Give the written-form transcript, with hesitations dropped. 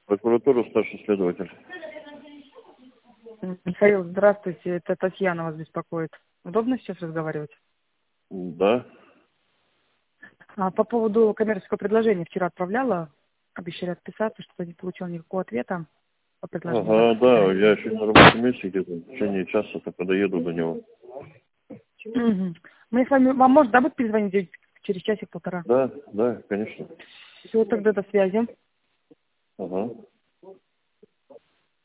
Прокуратура, старший следователь. Михаил, здравствуйте, это Татьяна вас беспокоит. Удобно сейчас разговаривать? Да. По поводу коммерческого предложения вчера отправляла, обещали отписаться, что не получила никакого ответа по предложению. Ага, да, я еще на рабочем месте где-то в течение часа только доеду до него. Угу. Мы с вами, вам может, да, будет перезвонить через часик-полтора? Да, да, конечно. Все, тогда до связи. Ага.